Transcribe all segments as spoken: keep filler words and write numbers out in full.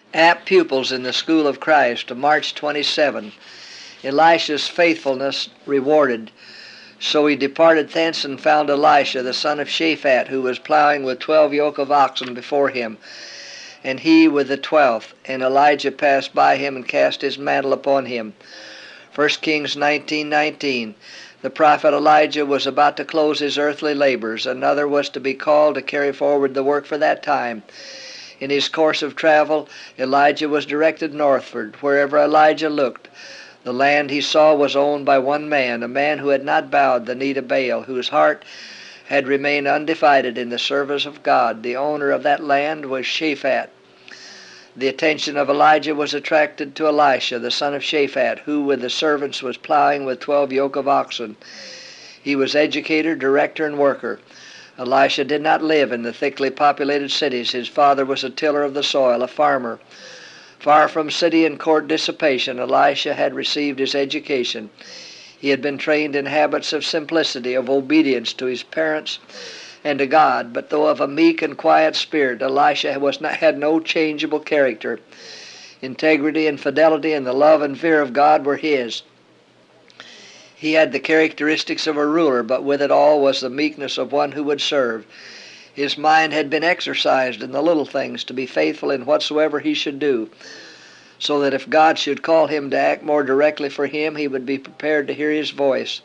Apt Pupils in the School of Christ, March twenty-seventh. Elisha's faithfulness rewarded. So he departed thence and found Elisha, the son of Shaphat, who was plowing with twelve yoke of oxen before him, and he with the twelfth. And Elijah passed by him and cast his mantle upon him. First Kings nineteen nineteen. The prophet Elijah was about to close his earthly labors. Another was to be called to carry forward the work for that time. In his course of travel, Elijah was directed northward. Wherever Elijah looked, the land he saw was owned by one man, a man who had not bowed the knee to Baal, whose heart had remained undivided in the service of God. The owner of that land was Shaphat. The attention of Elijah was attracted to Elisha, the son of Shaphat, who with the servants was plowing with twelve yoke of oxen. He was educator, director, and worker. Elisha did not live in the thickly populated cities. His father was a tiller of the soil, a farmer. Far from city and court dissipation, Elisha had received his education. He had been trained in habits of simplicity, of obedience to his parents and to God. But though of a meek and quiet spirit, Elisha was not, had no changeable character. Integrity and fidelity and the love and fear of God were his. He had the characteristics of a ruler, but with it all was the meekness of one who would serve. His mind had been exercised in the little things, to be faithful in whatsoever he should do, so that if God should call him to act more directly for him, he would be prepared to hear his voice.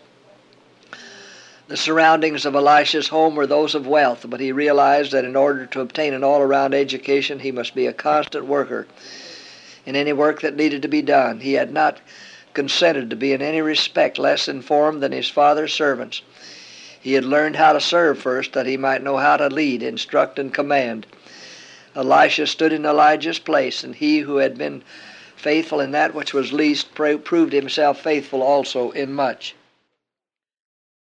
The surroundings of Elisha's home were those of wealth, but he realized that in order to obtain an all-around education, he must be a constant worker in any work that needed to be done. He had not consented to be in any respect less informed than his father's servants. He had learned how to serve first, that he might know how to lead, instruct, and command. Elisha stood in Elijah's place, and he who had been faithful in that which was least proved himself faithful also in much.